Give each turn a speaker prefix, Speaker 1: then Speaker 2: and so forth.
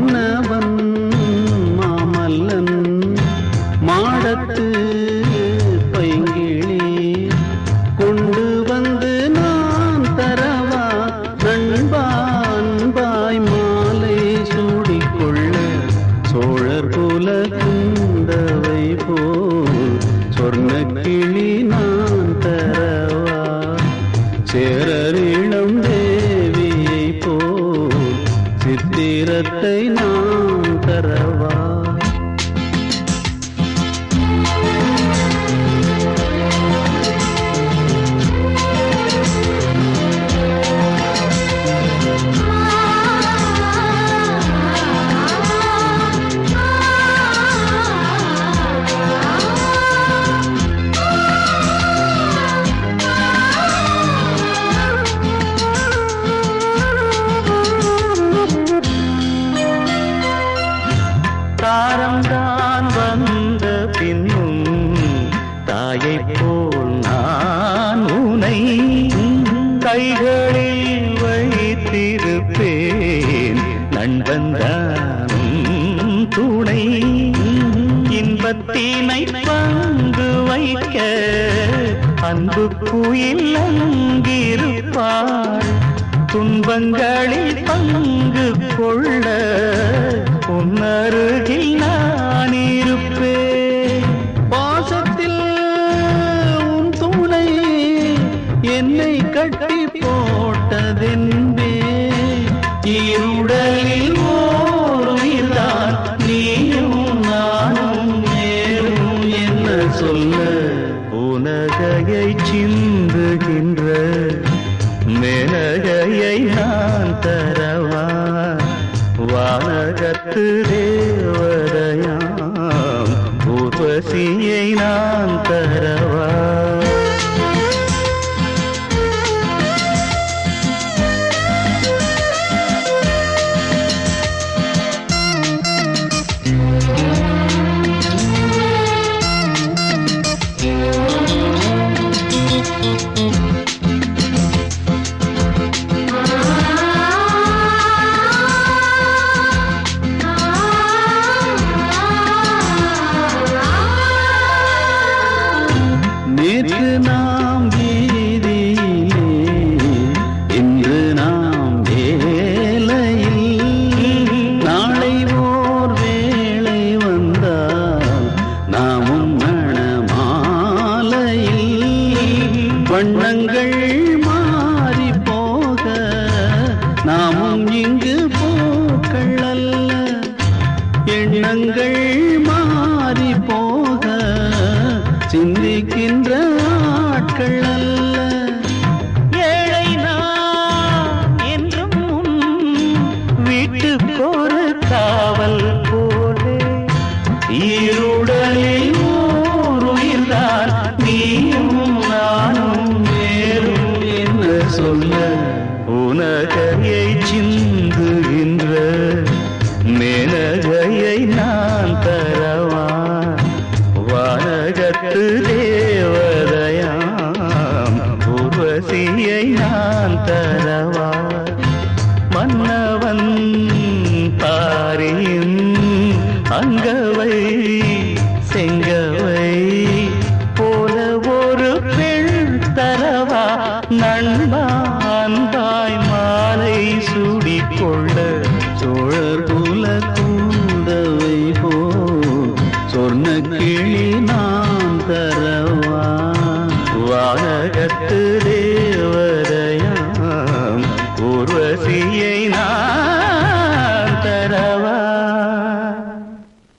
Speaker 1: மன்னவன் மாமல்லன் மாடத்து பைங்கிளி கொண்டு வந்து நான் தரவா நண்பான்பாய் மாலை சூடிக்கொள்ள சோழர் குல குந்தவை போல் சொர்ண கிளி நான் தரவா சேரரிளம் தேவியை போல் சித்திரத்தை நான் தரவா தாரம்தான் வந்த பின்னும் தாயை போல் நான் உனை கைகளில் வைத்திருப்பேன் நண்பன்தானும் துணை இன்பத்தினை பங்கு வைக்க அன்பு குயில் அங்கிருப்பாள் துன்பங்களில் பங்கு கொள்ள உன்னருகில் நான் இருப்பேன் பாசத்தில் உன் துணை என்னை கட்டி போட்டதென்பே இருடலில் ஓருயிர்தான் நீயும் நானும் நேரும் என்ன சொல்ல உனகையை சிந்துகின்ற மேனகையை நான் தரவா வானகத்து தேவதையாம் ஊர்வசியை நான் தரவா நேற்று நாம் வீதியிலே இன்று நாம் வேலையில் நாளை ஓர் வேளை வந்தால் நாமும் மணமாலையில் வண்ணங்கள் மாறி போக நாமும் இங்கு பூக்கள் அல்ல எண்ணங்கள் மாறி போக சிந்திக்கின்ற ஆட்கள் அல்ல ஏழை நான் என்றும் வீட்டுக்கொரு காவல் போலே ஈருடலில் ஓருயிர்தான் நீயும் நானும் வேறும் என்ன சொல்ல உனகையை சிந்துகின்ற மேனகையை நான் தரவா வானகத்து தேவதையாம் ஊர்வசியை நான் தரவா மன்னவன் பாரியின் அங்கவை செங்கவை போல ஒரு பெண் தரவா நண்பா